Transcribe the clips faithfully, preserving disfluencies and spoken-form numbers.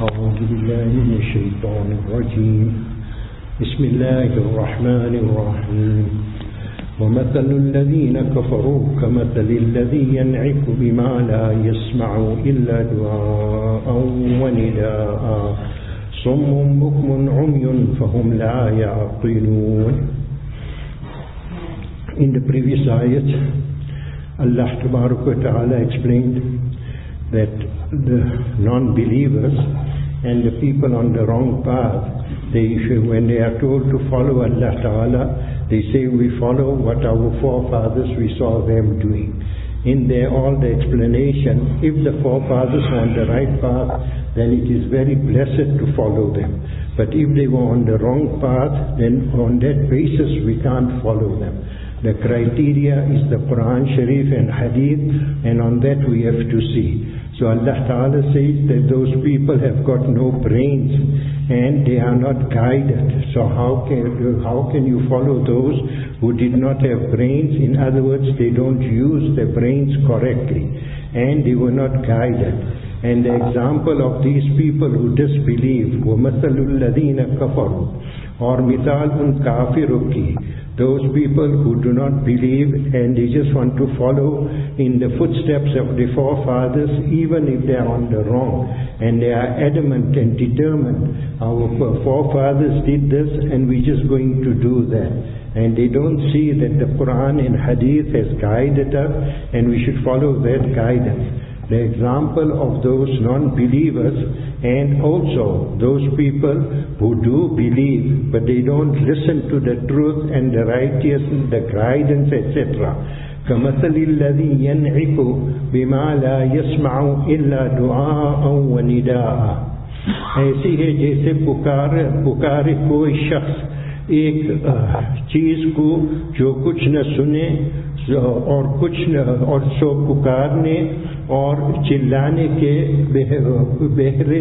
أعوذ بالله من الشيطان الرجيم بسم الله الرحمن الرحيم ومثل الذين كفروا كمثل الذي ينعق بما لا يسمع إلا دعاء ونداء صم بكم عمي فهم لا يعقلون. In the previous ayat, Allah Tabarak wa Ta'ala explained that the non-believers and the people on the wrong path, they should, when they are told to follow Allah Ta'ala, they say we follow what our forefathers we saw them doing. In there all the explanation, if the forefathers were on the right path, then it is very blessed to follow them. But if they were on the wrong path, then on that basis we can't follow them. The criteria is the Quran Sharif and Hadith, and on that we have to see. So Allah Ta'ala says that those people have got no brains and they are not guided. So how can, how can you follow those who did not have brains? In other words, they don't use their brains correctly and they were not guided. And the example of these people who disbelieve, وَمَثَلُ الَّذِينَ كَفَرُوا, or مِثَالٌ كَافِرُكِ, those people who do not believe and they just want to follow in the footsteps of the forefathers, even if they are on the wrong, and they are adamant and determined, our forefathers did this and we're just going to do that. And they don't see that the Quran and Hadith has guided us and we should follow that guidance. The example of those non-believers and also those people who do believe but they don't listen to the truth and the righteousness, the guidance, et cetera. كَمَثَلِ الَّذِي يَنْعِقُ بِمَا لَا يَسْمَعُ إِلَّا دُعَاءً وَنِدَاءً. ऐसी है जैसे पुकार पुकारे कोई शख्स एक चीज को जो कुछ न सुने और कुछ न, और सो पुकारने और चिल्लाने के बहरे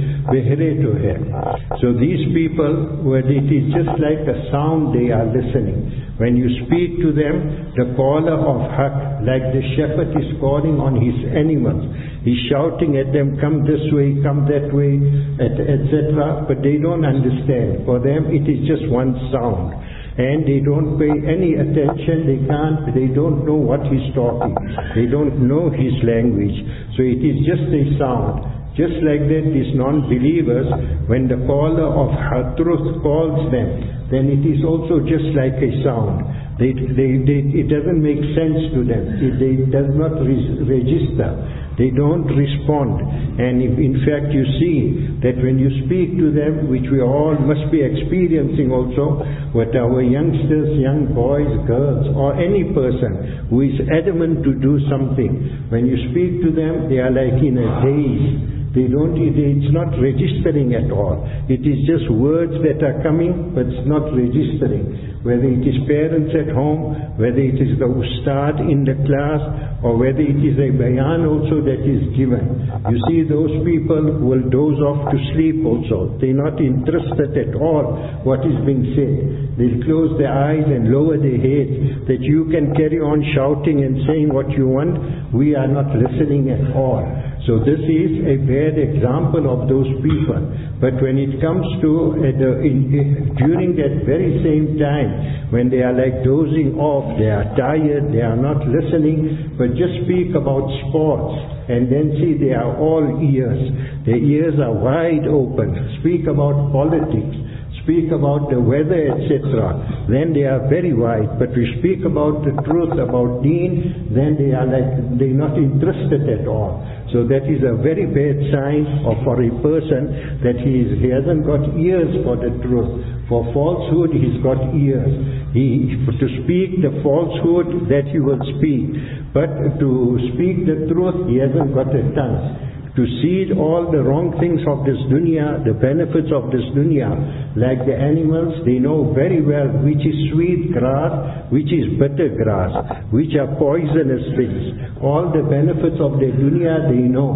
बहरे जो है. So these people, where it is just like a sound they are listening. When you speak to them, the caller of Haqq, like the shepherd is calling on his animals, he's shouting at them, come this way, come that way, et cetera. But they don't understand. For them it is just one sound. And they don't pay any attention, they can't, they don't know what he's talking. They don't know his language. So it is just a sound. Just like that, these non-believers, when the caller of truth calls them, then it is also just like a sound. They, they, they, it doesn't make sense to them. It, it does not re register. They don't respond. And if in fact you see that when you speak to them, which we all must be experiencing also, with our youngsters, young boys, girls, or any person who is adamant to do something, when you speak to them, they are like in a daze. They don't, it's not registering at all. It is just words that are coming, but it's not registering. Whether it is parents at home, whether it is the ustad in the class, or whether it is a bayan also that is given. You see, those people will doze off to sleep also. They're not interested at all what is being said. They'll close their eyes and lower their heads, that you can carry on shouting and saying what you want. We are not listening at all. So this is a bad example of those people. But when it comes to uh, the, in, uh, during that very same time, when they are like dozing off, they are tired, they are not listening, but just speak about sports, and then see they are all ears. Their ears are wide open. Speak about politics, speak about the weather, et cetera. Then they are very wide. But we speak about the truth, about deen, then they are like, they're not interested at all. So that is a very bad sign of for a person that he, is, he hasn't got ears for the truth. For falsehood, he's got ears. He, to speak the falsehood, that he will speak. But to speak the truth, he hasn't got a tongue. To see all the wrong things of this dunya, the benefits of this dunya, like the animals, they know very well which is sweet grass, which is bitter grass, which are poisonous things. All the benefits of the dunya they know.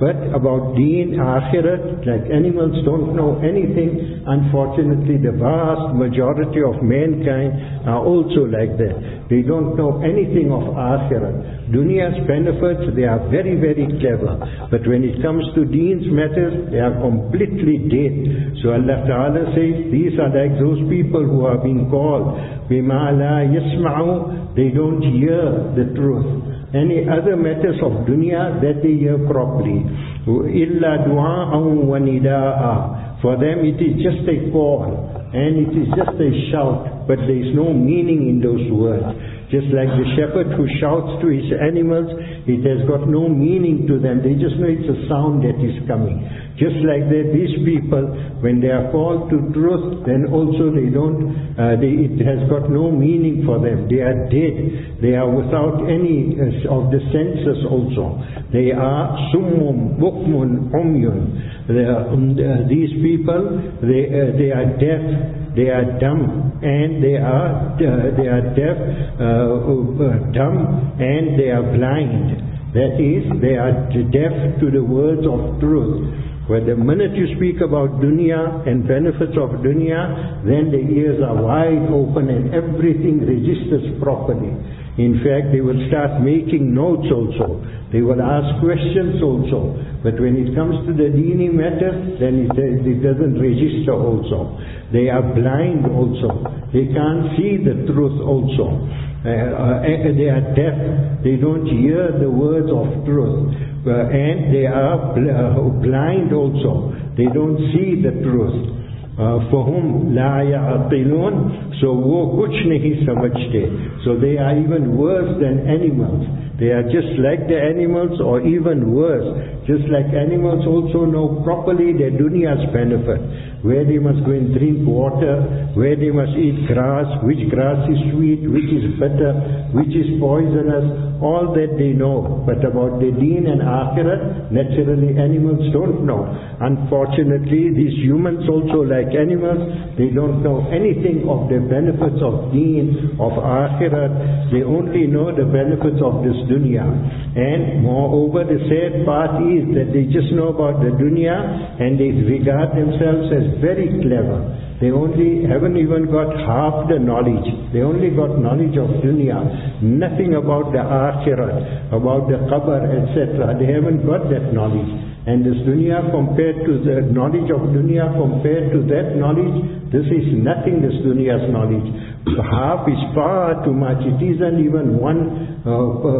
But about deen, akhirat, like animals don't know anything. Unfortunately, the vast majority of mankind are also like that. They don't know anything of akhirat. Dunia's benefits, they are very, very clever. But when it comes to deen's matters, they are completely dead. So Allah Ta'ala says, these are like those people who are being called, بِمَا لَا يَسْمَعُ, they don't hear the truth. Any other matters of dunya that they hear properly. إِلَّا دُعَاءً وَنِدَاءً. For them it is just a call and it is just a shout, but there is no meaning in those words. Just like the shepherd who shouts to his animals, it has got no meaning to them. They just know it's a sound that is coming. Just like that, these people, when they are called to truth, then also they don't, uh, they, it has got no meaning for them. They are dead. They are without any uh, of the senses also. They are summum, bukmun, umyun. They are, um, uh, these people, they, uh, they are deaf. They are dumb and they are uh, they are deaf, uh, uh, dumb and they are blind. That is, they are deaf to the words of truth. When the minute you speak about dunya and benefits of dunya, then the ears are wide open and everything registers properly. In fact, they will start making notes also. They will ask questions also. But when it comes to the dini matter, then it, it doesn't register also. They are blind also. They can't see the truth also. Uh, uh, they are deaf. They don't hear the words of truth. Uh, and they are bl uh, blind also. They don't see the truth. فَهُمْ لَا يَعْقِلُونَ. So wo kuch nahi samajhte. So they are even worse than animals. They are just like the animals or even worse. Just like animals also know properly their dunya's benefit. Where they must go and drink water, where they must eat grass, which grass is sweet, which is bitter, which is poisonous, all that they know. But about the deen and akhirat, naturally animals don't know. Unfortunately, these humans also like animals, they don't know anything of the benefits of deen, of akhirat. They only know the benefits of this dunya. And moreover, the sad part is that they just know about the dunya and they regard themselves as very clever. They only haven't even got half the knowledge. They only got knowledge of dunya, nothing about the akhirat, about the qabr, et cetera. They haven't got that knowledge. And this dunya compared to the knowledge of dunya compared to that knowledge, this is nothing, this dunya's knowledge. Half is far too much. It isn't even one uh,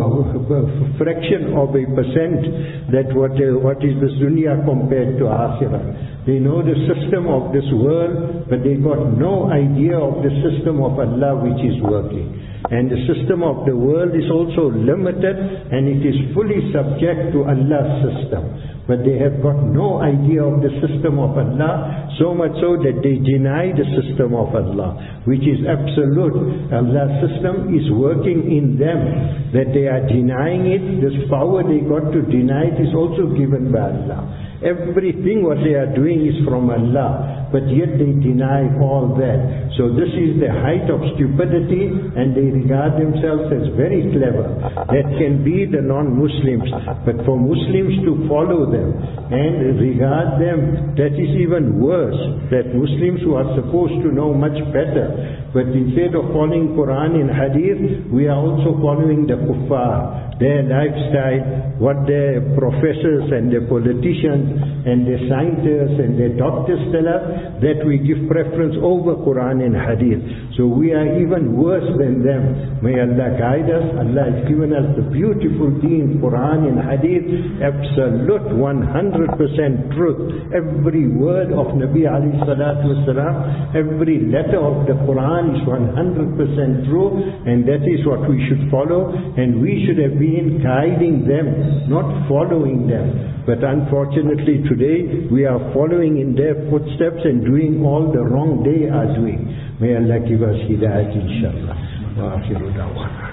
uh, fraction of a percent that what, uh, what is this dunya compared to akhirat. They know the system of this world, but they got no idea of the system of Allah which is working. And the system of the world is also limited and it is fully subject to Allah's system. But they have got no idea of the system of Allah, so much so that they deny the system of Allah, which is absolute. Allah's system is working in them, that they are denying it. This power they got to deny it is also given by Allah. Everything what they are doing is from Allah, but yet they deny all that. So this is the height of stupidity, and they regard themselves as very clever. That can be the non-Muslims, but for Muslims to follow them and regard them, that is even worse. That Muslims who are supposed to know much better, but instead of following Quran and Hadith, we are also following the kuffar, their lifestyle, what their professors and their politicians and their scientists and their doctors tell us, that we give preference over Quran and Hadith. So we are even worse than them. May Allah guide us. Allah has given us the beautiful deen, Quran and Hadith, absolute one hundred percent truth. Every word of Nabi alayhi salatu wasalam, every letter of the Quran is one hundred percent true, and that is what we should follow, and we should have been guiding them, not following them. But unfortunately today we are following in their footsteps and doing all the wrong they are doing. May Allah give us hidayat, inshallah. Wa akhiru da'wana.